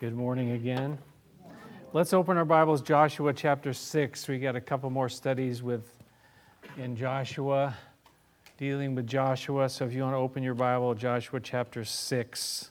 Good morning again. Let's open our Bibles, Joshua chapter 6. We got a couple more studies in Joshua, dealing with Joshua. So if you want to open your Bible, Joshua chapter 6.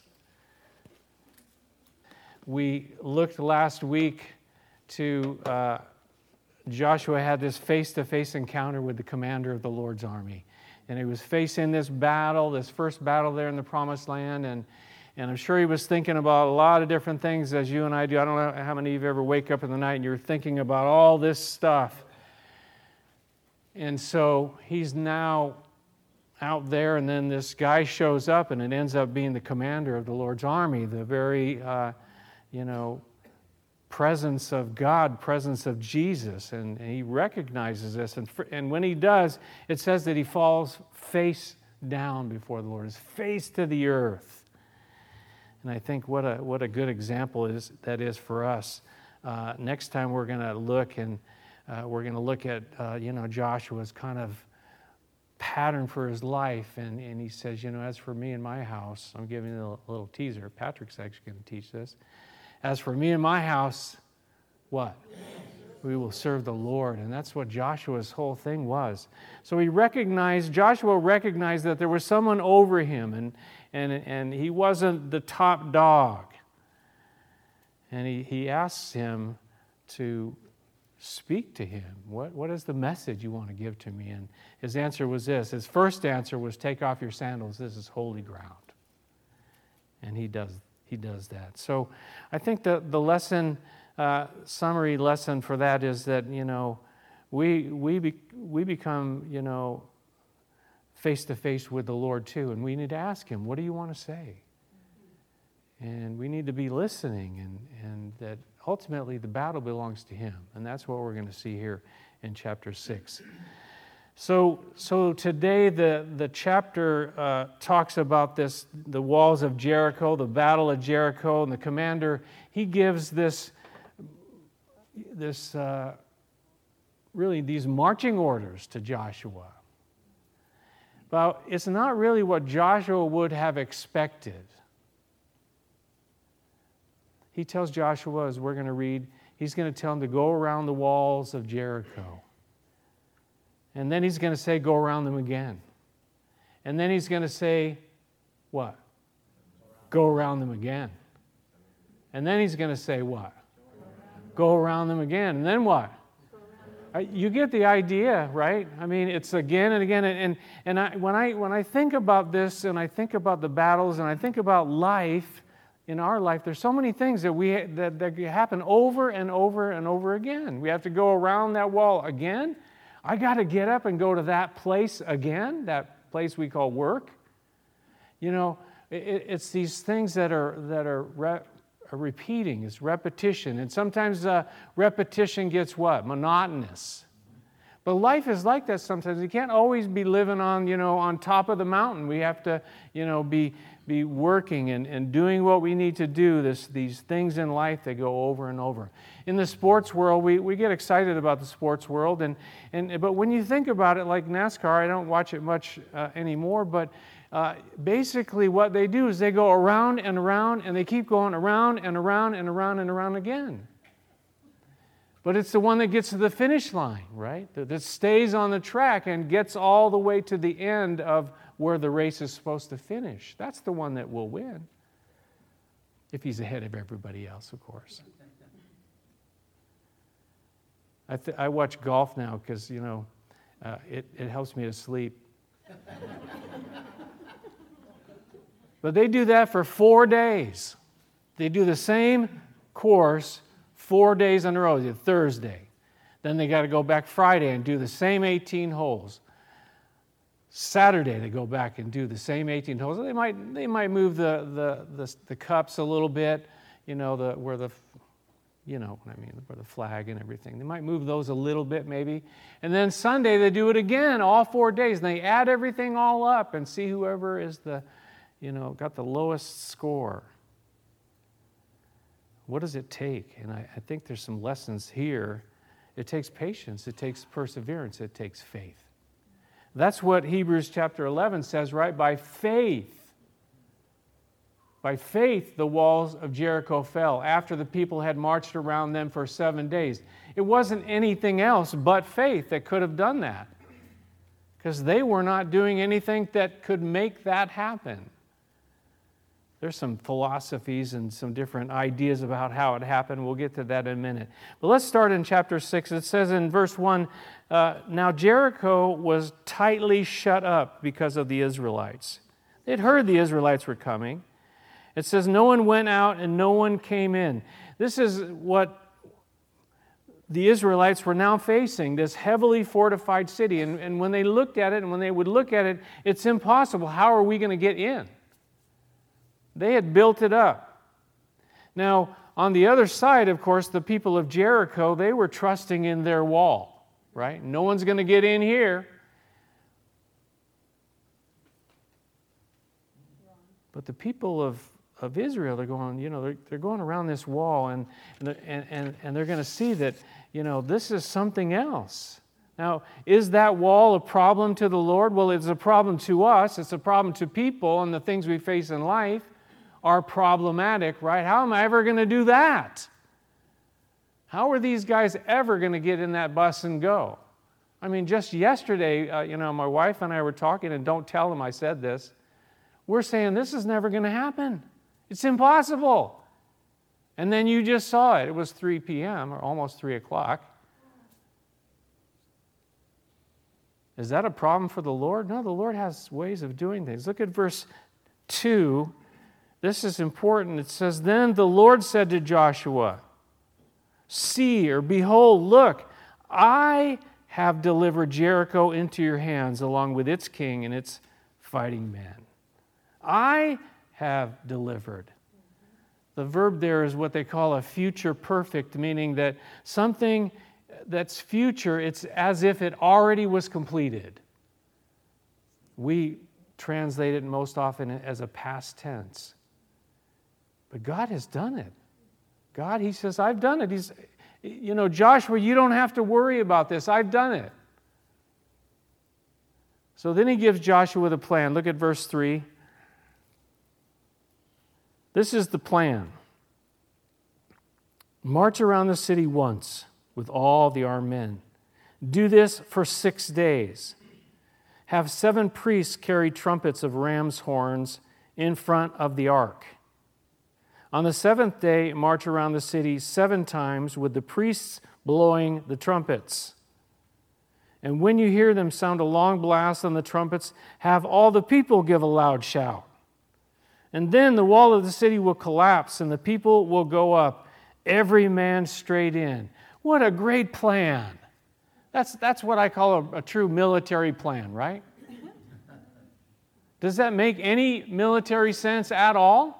We looked last week to Joshua had this face-to-face encounter with the commander of the Lord's army. And he was facing this battle, this first battle there in the Promised Land, and I'm sure he was thinking about a lot of different things as you and I do. I don't know how many of you ever wake up in the night and you're thinking about all this stuff. And so he's now out there, and then this guy shows up, and it ends up being the commander of the Lord's army, the very, presence of God, presence of Jesus. And he recognizes this. And when he does, it says that he falls face down before the Lord, his face to the earth. And I think what a good example that is for us. Next time we're going to look at Joshua's kind of pattern for his life, and he says, as for me and my house, I'm giving you a little teaser. Patrick's actually going to teach this. As for me and my house, what? We will serve the Lord. And that's what Joshua's whole thing was. So Joshua recognized that there was someone over him, and he wasn't the top dog. And he asks him to speak to him. What is the message you want to give to me? And his answer was this. His first answer was, take off your sandals. This is holy ground. And he does that. So I think the lesson, summary lesson for that is that, we become, face to face with the Lord too, and we need to ask Him, what do you want to say? And we need to be listening, and that ultimately the battle belongs to Him, and that's what we're going to see here in chapter 6. So today the chapter talks about the walls of Jericho, the battle of Jericho, and the commander, he gives really these marching orders to Joshua. But it's not really what Joshua would have expected. He tells Joshua, as we're going to read, he's going to tell him to go around the walls of Jericho. And then he's going to say, go around them again. And then he's going to say, what? Go around them again. And then he's going to say, what? Go around them again. And then what? You get the idea, right? I mean, it's again and again. And when I think about this, and I think about the battles, and I think about life, in our life, there's so many things that happen over and over and over again. We have to go around that wall again. I got to get up and go to that place again, that place we call work. It's these things that are repeating. It's repetition. And sometimes repetition gets what? Monotonous. But life is like that sometimes. You can't always be living on top of the mountain. We have to, be working and doing what we need to do, these things in life that go over and over. In the sports world, we get excited about the sports world, but when you think about it, like NASCAR, I don't watch it much anymore, but basically what they do is they go around and around, and they keep going around and around and around and around again. But it's the one that gets to the finish line, right? That stays on the track and gets all the way to the end of where the race is supposed to finish. That's the one that will win. If he's ahead of everybody else, of course. I watch golf now because, it helps me to sleep. But they do that for 4 days. They do the same course 4 days in a row. Thursday. Then they got to go back Friday and do the same 18 holes. Saturday they go back and do the same 18 holes. They might move the cups a little bit, where the flag and everything. They might move those a little bit maybe. And then Sunday they do it again, all 4 days. And they add everything all up and see whoever is got the lowest score. What does it take? And I think there's some lessons here. It takes patience. It takes perseverance. It takes faith. That's what Hebrews chapter 11 says, right? By faith, By faith, the walls of Jericho fell after the people had marched around them for 7 days. It wasn't anything else but faith that could have done that, because they were not doing anything that could make that happen. There's some philosophies and some different ideas about how it happened. We'll get to that in a minute. But let's start in chapter 6. It says in verse 1, now Jericho was tightly shut up because of the Israelites. They'd heard the Israelites were coming. It says no one went out and no one came in. This is what the Israelites were now facing, this heavily fortified city. And when they looked at it, and when they would look at it, it's impossible. How are we going to get in? They had built it up. Now, on the other side, of course, the people of Jericho, they were trusting in their wall, right? No one's going to get in here. But the people of Israel, they're going, they're going around this wall, and they're going to see that, this is something else. Now, is that wall a problem to the Lord? Well, it's a problem to us. It's a problem to people, and the things we face in life are problematic, right? How am I ever going to do that? How are these guys ever going to get in that bus and go? I mean, just yesterday, my wife and I were talking, and don't tell them I said this. We're saying this is never going to happen. It's impossible. And then you just saw it. It was 3 p.m. or almost 3 o'clock. Is that a problem for the Lord? No, the Lord has ways of doing things. Look at verse 2. This is important. It says, then the Lord said to Joshua, see, or behold, look, I have delivered Jericho into your hands along with its king and its fighting men. I have delivered. The verb there is what they call a future perfect, meaning that something that's future, it's as if it already was completed. We translate it most often as a past tense. But God has done it. God, He says, I've done it. He's, Joshua, you don't have to worry about this. I've done it. So then He gives Joshua the plan. Look at verse 3. This is the plan. March around the city once with all the armed men. Do this for 6 days. Have 7 priests carry trumpets of ram's horns in front of the ark. On the 7th day, march around the city 7 times with the priests blowing the trumpets. And when you hear them sound a long blast on the trumpets, have all the people give a loud shout. And then the wall of the city will collapse and the people will go up, every man straight in. What a great plan. That's what I call a true military plan, right? Does that make any military sense at all?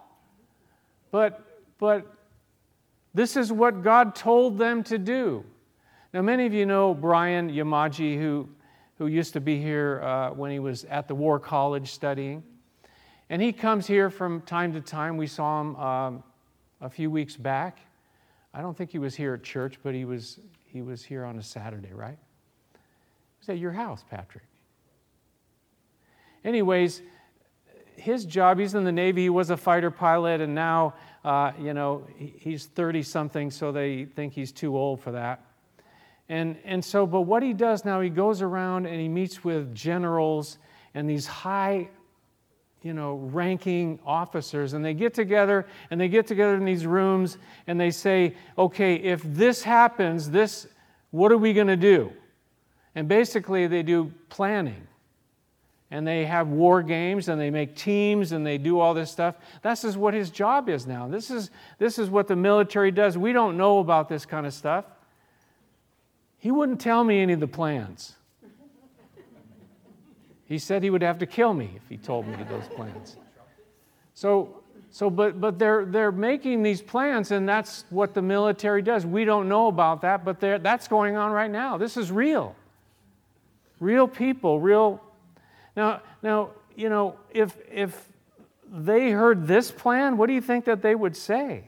But this is what God told them to do. Now, many of you know Brian Yamaji, who used to be here when he was at the War College studying. And he comes here from time to time. We saw him a few weeks back. I don't think he was here at church, but he was here on a Saturday, right? He was at your house, Patrick. Anyways, his job, he's in the Navy, he was a fighter pilot, and now, he's 30-something, so they think he's too old for that. But what he does now, he goes around and he meets with generals and these high, ranking officers, and they get together in these rooms, and they say, okay, if this happens, what are we going to do? And basically, they do planning. And they have war games, and they make teams, and they do all this stuff. This is what his job is now. This is what the military does. We don't know about this kind of stuff. He wouldn't tell me any of the plans. He said he would have to kill me if he told me those plans. But they're making these plans, and that's what the military does. We don't know about that, but that's going on right now. This is real. Real people, real. Now, if they heard this plan, what do you think that they would say?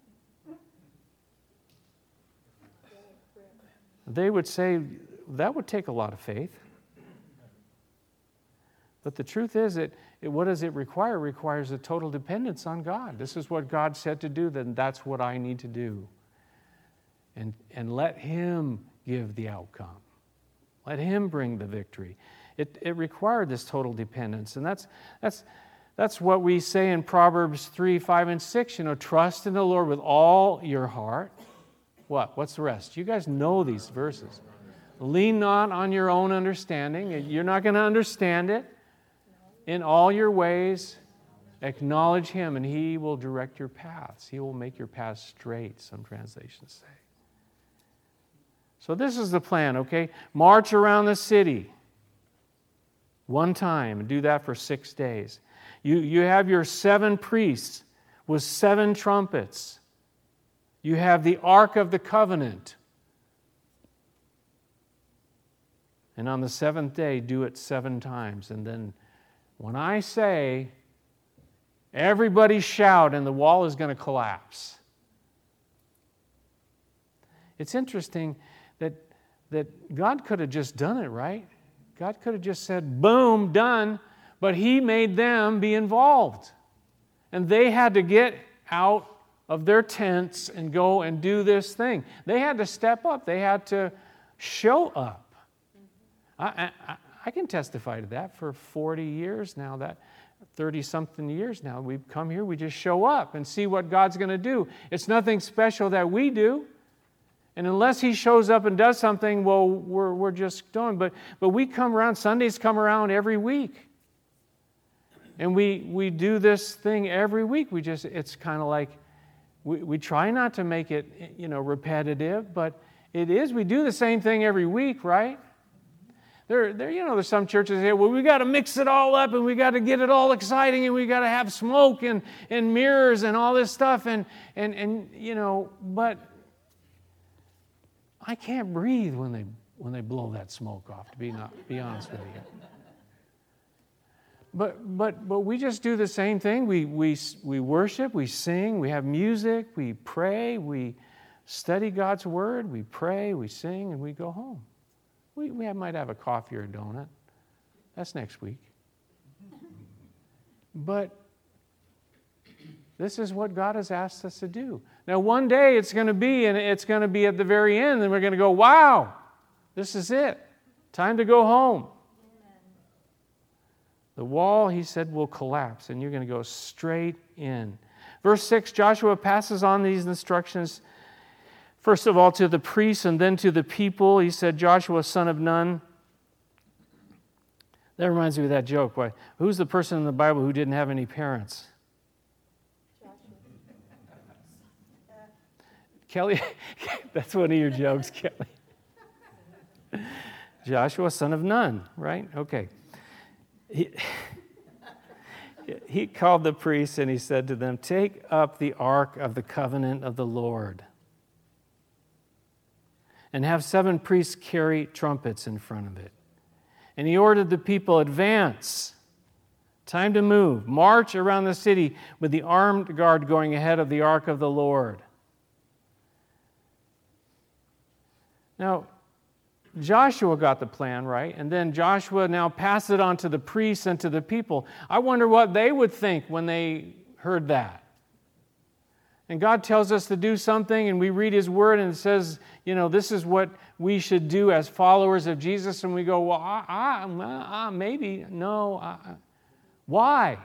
They would say, that would take a lot of faith. But the truth is, what does it require? It requires a total dependence on God. This is what God said to do, then that's what I need to do. And let Him give the outcome. Let Him bring the victory. It required this total dependence. And that's what we say in Proverbs 3, 5, and 6. Trust in the Lord with all your heart. What's the rest? You guys know these verses. Lean not on your own understanding. You're not going to understand it. In all your ways, acknowledge Him, and He will direct your paths. He will make your paths straight, some translations say. So this is the plan, okay? March around the city one time and do that for 6 days. You have your 7 priests with 7 trumpets. You have the Ark of the Covenant. And on the 7th day, do it 7 times. And then when I say, everybody shout, and the wall is going to collapse. It's interesting that God could have just done it, right? God could have just said, boom, done. But He made them be involved. And they had to get out of their tents and go and do this thing. They had to step up. They had to show up. I can testify to that. For 40 years now, that 30-something years now, we've come here, we just show up and see what God's going to do. It's nothing special that we do. And unless He shows up and does something, well, we're just doing. But we come around, Sundays come around every week. And we do this thing every week. It's kind of like, we try not to make it, repetitive, but it is. We do the same thing every week, right? There's some churches here, well, we got to mix it all up, and we got to get it all exciting, and we got to have smoke and mirrors and all this stuff, but I can't breathe when they blow that smoke off, to be honest with you. But we just do the same thing. We worship, we sing, we have music, we pray, we study God's Word, we pray, we sing, and we go home. We might have a coffee or a donut. That's next week. But this is what God has asked us to do. Now, one day it's going to be at the very end, and we're going to go, wow, this is it. Time to go home. The wall, He said, will collapse, and you're going to go straight in. Verse 6, Joshua passes on these instructions, first of all to the priests and then to the people. He said, Joshua, son of Nun. That reminds me of that joke. Who's the person in the Bible who didn't have any parents? Kelly, that's one of your jokes, Kelly. Joshua, son of Nun, right? Okay. He called the priests and he said to them, take up the ark of the covenant of the Lord and have 7 priests carry trumpets in front of it. And he ordered the people, advance, time to move, march around the city with the armed guard going ahead of the ark of the Lord. Now, Joshua got the plan, right? And then Joshua now passed it on to the priests and to the people. I wonder what they would think when they heard that. And God tells us to do something, and we read His Word, and it says, this is what we should do as followers of Jesus. And we go, well, maybe, no. Why?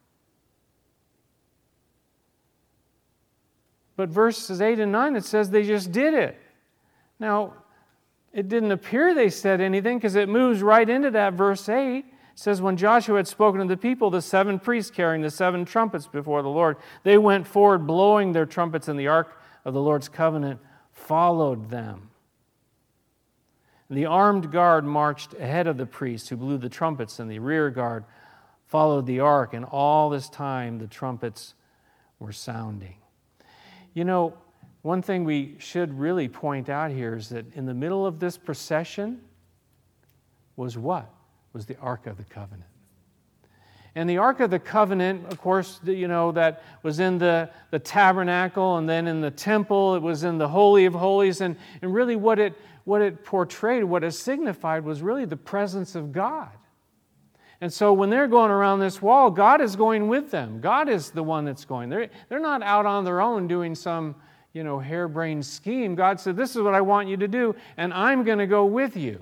But verses 8 and 9, it says they just did it. Now, it didn't appear they said anything because it moves right into that verse 8. It says, when Joshua had spoken to the people, the 7 priests carrying the 7 trumpets before the Lord, they went forward blowing their trumpets, and the ark of the Lord's covenant followed them. The armed guard marched ahead of the priests who blew the trumpets, and the rear guard followed the ark, and all this time the trumpets were sounding. One thing we should really point out here is that in the middle of this procession was what? Was the Ark of the Covenant. And the Ark of the Covenant, of course, that was in the tabernacle, and then in the temple, it was in the Holy of Holies, and really what it portrayed, what it signified was really the presence of God. And so when they're going around this wall, God is going with them. God is the one that's going. They're not out on their own doing some, harebrained scheme. God said, this is what I want you to do, and I'm going to go with you.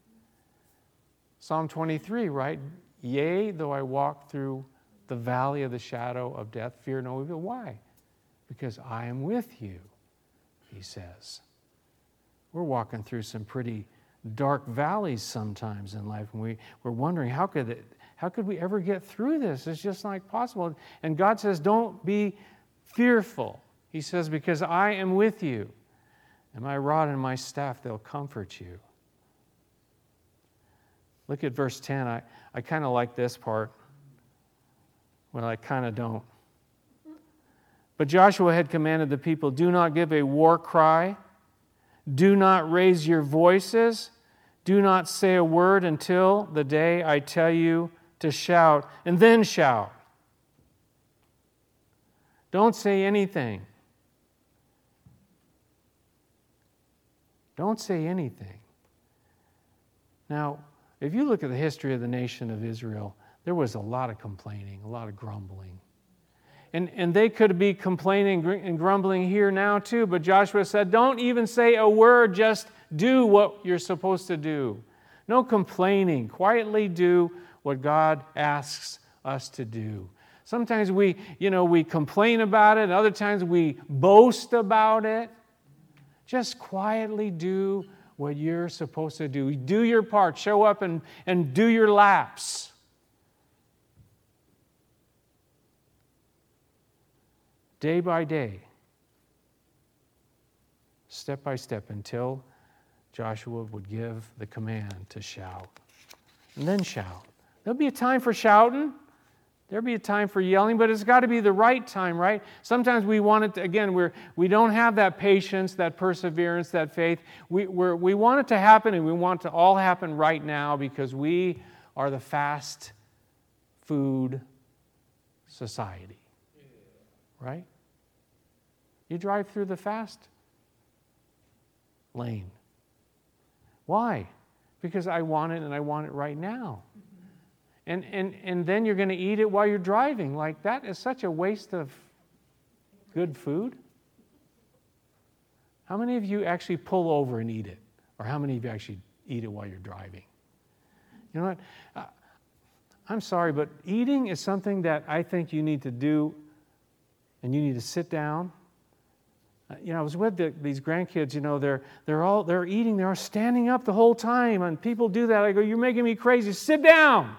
Psalm 23, right? Yea, though I walk through the valley of the shadow of death, fear no evil. Why? Because I am with you, he says. We're walking through some pretty dark valleys sometimes in life, and we're wondering, how could we ever get through this? It's just not possible. And God says, don't be fearful. He says, because I am with you, and my rod and my staff, they'll comfort you. Look at verse 10. I kind of like this part. Well, I kind of don't. But Joshua had commanded the people, do not give a war cry. Do not raise your voices. Do not say a word until the day I tell you to shout, and then shout. Don't say anything. Don't say anything. Now, if you look at the history of the nation of Israel, there was a lot of complaining, a lot of grumbling. And they could be complaining and grumbling here now too, but Joshua said, don't even say a word, just do what you're supposed to do. No complaining. Quietly do what God asks us to do. Sometimes we complain about it, other times we boast about it. Just quietly do what you're supposed to do. Do your part. Show up and do your laps. Day by day, step by step, until Joshua would give the command to shout. And then shout. There'll be a time for shouting. There'll be a time for yelling, but it's got to be the right time, right? Sometimes we want it to, again, we don't have that patience, that perseverance, that faith. We want it to happen, and we want it to all happen right now because we are the fast food society. Right? You drive through the fast lane. Why? Because I want it, and I want it right now. And then you're going to eat it while you're driving. Like, that is such a waste of good food. How many of you actually pull over and eat it? Or how many of you actually eat it while you're driving? You know what? I'm sorry, but eating is something that I think you need to do, and you need to sit down. I was with these grandkids, they're eating, they're standing up the whole time, and people do that. I go, you're making me crazy. Sit down.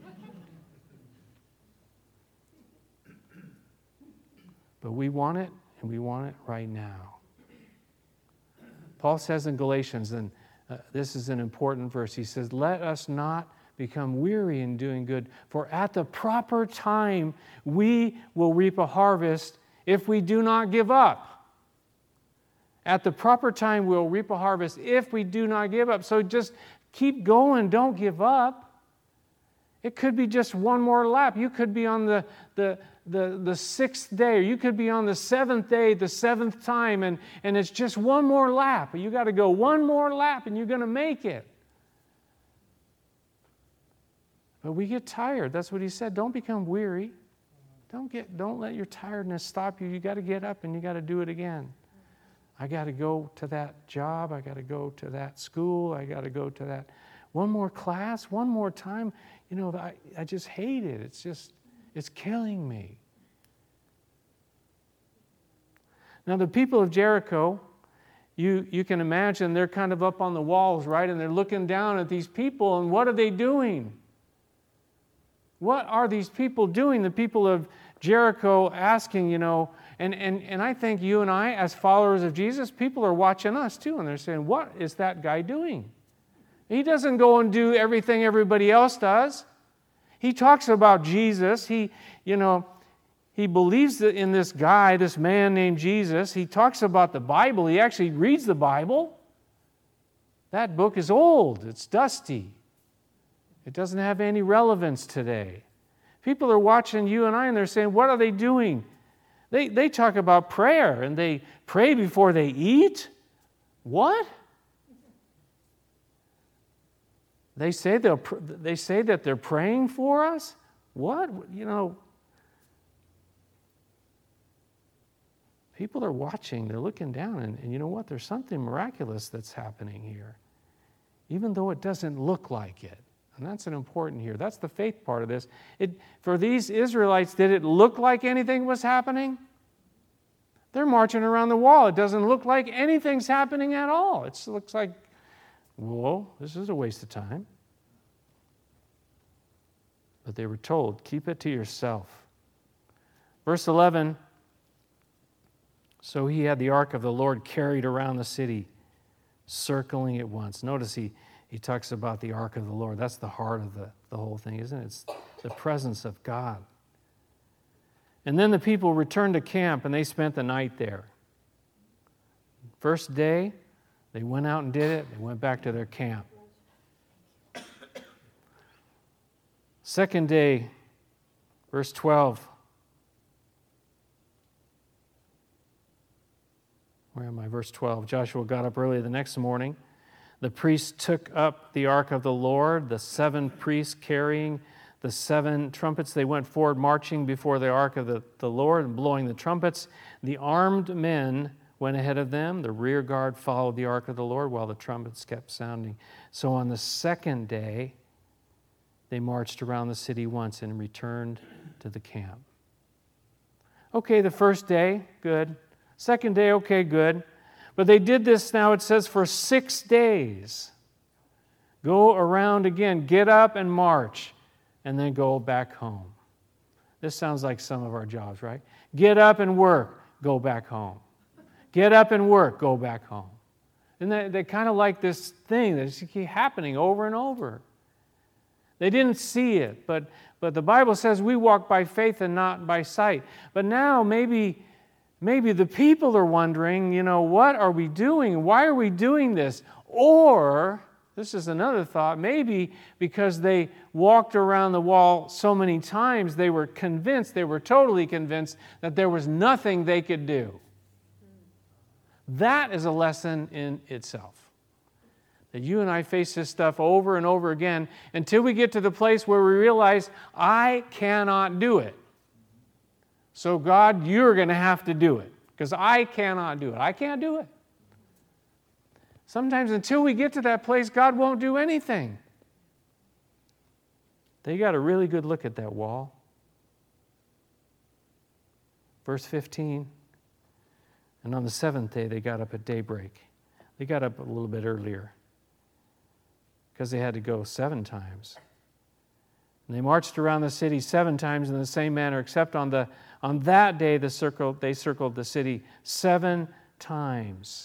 But we want it, and we want it right now. Paul says in Galatians, and this is an important verse, he says, let us not become weary in doing good, for at the proper time we will reap a harvest if we do not give up. At the proper time we'll reap a harvest if we do not give up. So just keep going, don't give up. It could be just one more lap. You could be on the sixth day, or you could be on the seventh day, the seventh time, and it's just one more lap. You got to go one more lap, and you're going to make it. But we get tired. That's what he said. Don't become weary. Don't let your tiredness stop you. You got to get up, and you got to do it again. I got to go to that job. I got to go to that school. I got to go to that one more class, one more time. I just hate it. It's killing me. Now, the people of Jericho, you can imagine they're kind of up on the walls, right? And they're looking down at these people, and what are they doing? What are these people doing? The people of Jericho asking, and I think you and I, as followers of Jesus, people are watching us too, and they're saying, what is that guy doing? He doesn't go and do everything everybody else does. He talks about Jesus. He believes in this guy, this man named Jesus. He talks about the Bible. He actually reads the Bible. That book is old. It's dusty. It doesn't have any relevance today. People are watching you and I, and they're saying, what are they doing? They talk about prayer, and they pray before they eat. What? They say that they're praying for us? What? People are watching, they're looking down, and you know what? There's something miraculous that's happening here, even though it doesn't look like it. And that's an important here. That's the faith part of this. For these Israelites, did it look like anything was happening? They're marching around the wall. It doesn't look like anything's happening at all. It looks like, whoa, this is a waste of time. But they were told, keep it to yourself. Verse 11, so he had the ark of the Lord carried around the city, circling it once. Notice he talks about the ark of the Lord. That's the heart of the whole thing, isn't it? It's the presence of God. And then the people returned to camp, and they spent the night there. First day, they went out and did it. They went back to their camp. Second day, verse 12. Where am I? Verse 12. Joshua got up early the next morning. The priests took up the ark of the Lord, the 7 priests carrying the 7 trumpets. They went forward marching before the ark of the Lord and blowing the trumpets. The armed men went ahead of them. The rear guard followed the ark of the Lord while the trumpets kept sounding. So on the second day, they marched around the city once and returned to the camp. Okay, the first day, good. Second day, okay, good. But they did this now, it says, for 6 days. Go around again, get up and march, and then go back home. This sounds like some of our jobs, right? Get up and work, go back home. Get up and work, go back home. And they kind of like this thing that just keeps happening over and over. They didn't see it, but the Bible says we walk by faith and not by sight. But now maybe the people are wondering, what are we doing? Why are we doing this? Or, this is another thought, maybe because they walked around the wall so many times, they were totally convinced that there was nothing they could do. That is a lesson in itself. That you and I face this stuff over and over again until we get to the place where we realize, I cannot do it. So God, you're going to have to do it because I cannot do it. I can't do it. Sometimes until we get to that place, God won't do anything. They got a really good look at that wall. Verse 15, and on the 7th day they got up at daybreak. They got up a little bit earlier because they had to go 7 times. And they marched around the city 7 times in the same manner, except on that day they circled the city 7 times.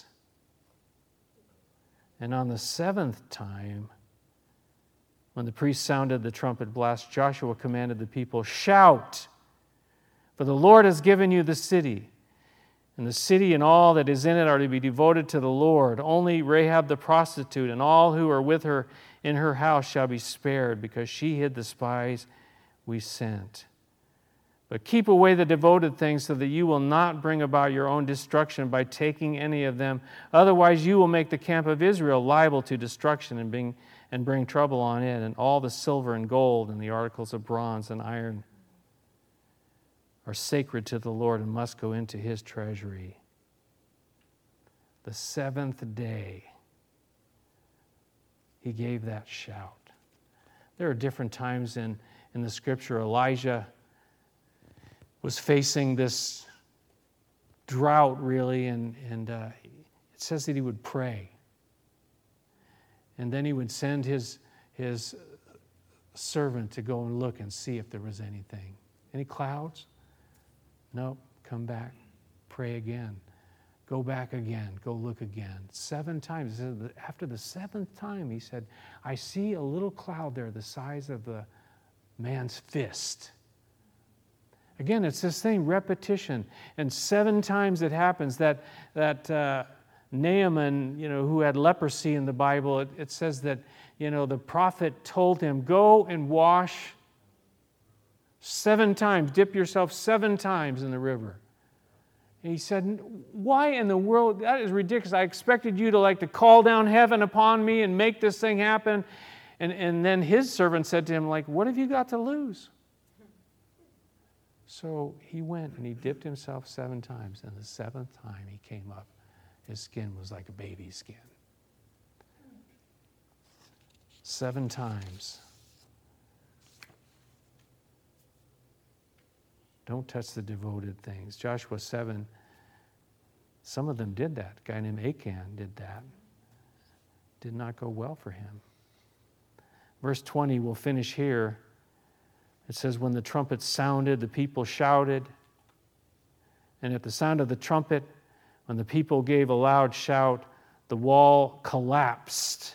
And on the 7th time, when the priest sounded the trumpet blast, Joshua commanded the people, shout, for the Lord has given you the city. And the city and all that is in it are to be devoted to the Lord. Only Rahab the prostitute and all who are with her in her house shall be spared, because she hid the spies we sent. But keep away the devoted things so that you will not bring about your own destruction by taking any of them. Otherwise you will make the camp of Israel liable to destruction and bring trouble on it. And all the silver and gold and the articles of bronze and iron are sacred to the Lord and must go into His treasury. The 7th day, He gave that shout. There are different times in the Scripture. Elijah was facing this drought, really, and it says that he would pray. And then he would send his servant to go and look and see if there was anything. Any clouds? Nope. Come back. Pray again. Go back again. Go look again. 7 times. After the 7th time, he said, I see a little cloud there the size of the man's fist. Again, it's this thing, repetition. And 7 times it happens that Naaman, who had leprosy in the Bible, it says that, the prophet told him, go and wash 7 times, dip yourself 7 times in the river. And he said, why in the world? That is ridiculous. I expected you to call down heaven upon me and make this thing happen. And then his servant said to him, like, what have you got to lose? So he went and he dipped himself 7 times. And the 7th time he came up, his skin was like a baby's skin. 7 times. Don't touch the devoted things. Joshua 7, some of them did that. A guy named Achan did that. Did not go well for him. Verse 20, we'll finish here. It says, when the trumpet sounded, the people shouted. And at the sound of the trumpet, when the people gave a loud shout, the wall collapsed.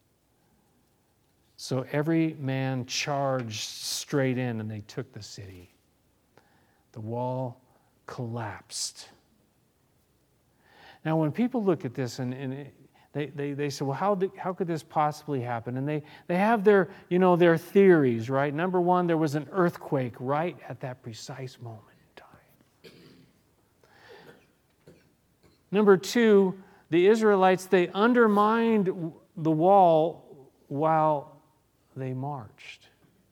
So every man charged straight in and they took the city. The wall collapsed. Now, when people look at this and they say, well, how could this possibly happen? And they have their theories, right? Number one, there was an earthquake right at that precise moment in time. Number two, the Israelites, they undermined the wall while they marched.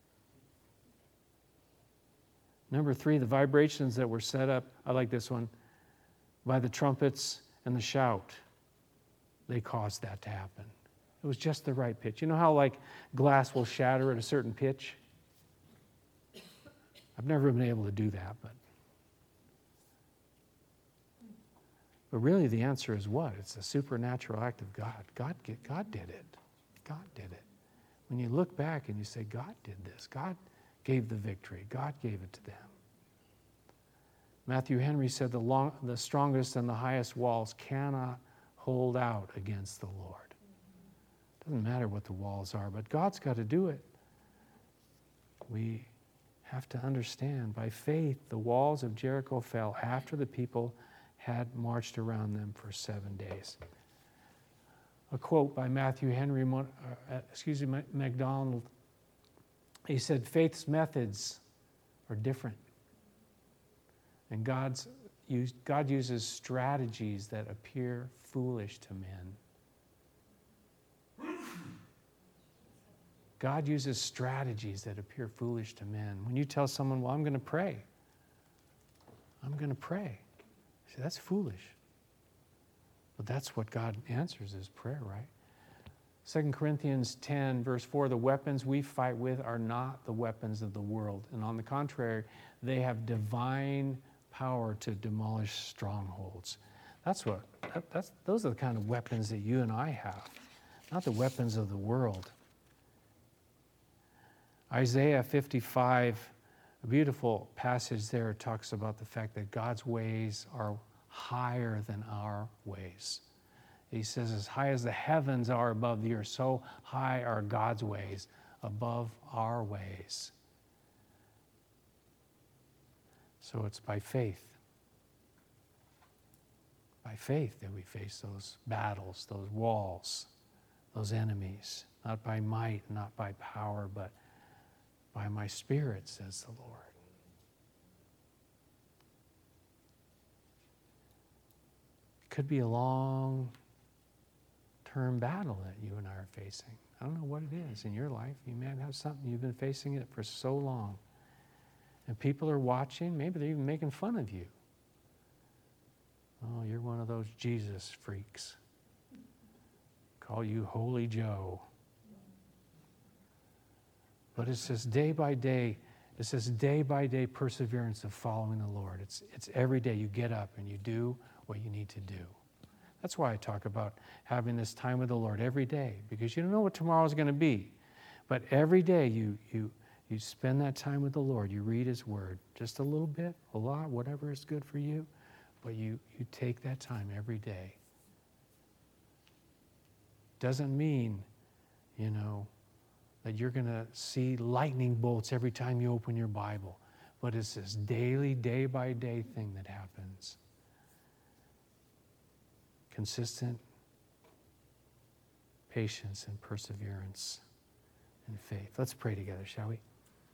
Number three, the vibrations that were set up, I like this one, by the trumpets and the shout, they caused that to happen. It was just the right pitch. You know how like glass will shatter at a certain pitch? I've never been able to do that, but really the answer is what? It's a supernatural act of God. God did it. God did it. When you look back and you say, God did this. God gave the victory. God gave it to them. Matthew Henry said the strongest and the highest walls cannot hold out against the Lord. It doesn't matter what the walls are, but God's got to do it. We have to understand, by faith, the walls of Jericho fell after the people had marched around them for 7 days. A quote by Matthew Henry MacDonald. He said, faith's methods are different. And God uses strategies that appear foolish to men. God uses strategies that appear foolish to men. When you tell someone, well, I'm going to pray. I'm going to pray. You say, that's foolish. But that's what God answers is prayer, right? 2 Corinthians 10, verse 4, the weapons we fight with are not the weapons of the world. And on the contrary, they have divine power to demolish strongholds. Those are the kind of weapons that you and I have, not the weapons of the world. Isaiah 55, a beautiful passage there, talks about the fact that God's ways are higher than our ways. He says, as high as the heavens are above the earth, so high are God's ways above our ways. So it's by faith. By faith that we face those battles, those walls, those enemies. Not by might, not by power, but by my Spirit, says the Lord. It could be a long-term battle that you and I are facing. I don't know what it is in your life. You may have something, you've been facing it for so long. And people are watching, maybe they're even making fun of you. Oh, you're one of those Jesus freaks. Call you Holy Joe. But it says day by day perseverance of following the Lord. It's every day you get up and you do what you need to do. That's why I talk about having this time with the Lord every day, because you don't know what tomorrow is going to be. But every day you spend that time with the Lord. You read His Word, just a little bit, a lot, whatever is good for you. But you take that time every day. Doesn't mean, that you're going to see lightning bolts every time you open your Bible. But it's this daily, day-by-day thing that happens. Consistent patience and perseverance and faith. Let's pray together, shall we?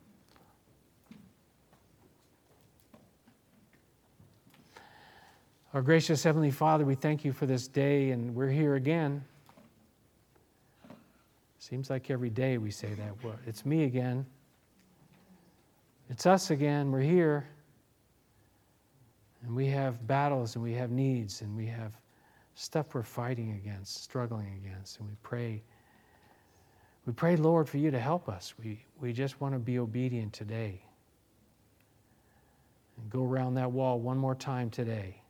Our gracious Heavenly Father, we thank you for this day, and we're here again. Seems like every day we say that. Well, it's me again. It's us again. We're here. And we have battles and we have needs and we have stuff we're fighting against, struggling against. And we pray, Lord, for you to help us. We just want to be obedient today. And go around that wall one more time today.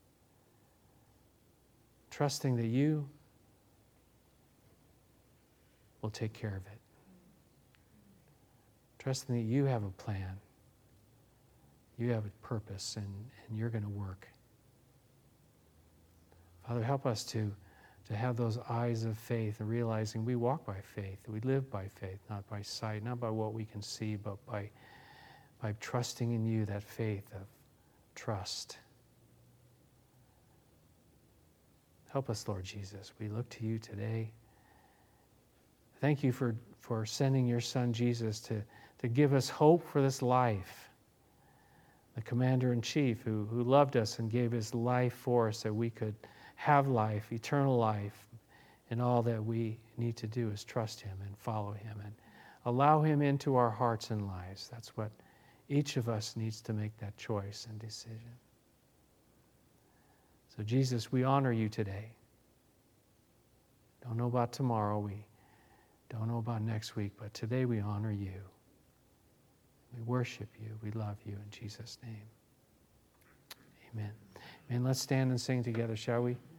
Trusting that you will take care of it. Trusting that you have a plan. You have a purpose, and you're going to work. Father, help us to have those eyes of faith and realizing we walk by faith. We live by faith, not by sight, not by what we can see, but by trusting in you, that faith of trust. Help us, Lord Jesus. We look to you today. Thank you for sending your Son, Jesus, to give us hope for this life. The Commander-in-Chief who loved us and gave his life for us that we could have life, eternal life, and all that we need to do is trust him and follow him and allow him into our hearts and lives. That's what each of us needs to make, that choice and decision. So Jesus, we honor you today. Don't know about tomorrow, we don't know about next week, but today we honor you. We worship you. We love you in Jesus' name. Amen. Amen. Let's stand and sing together, shall we?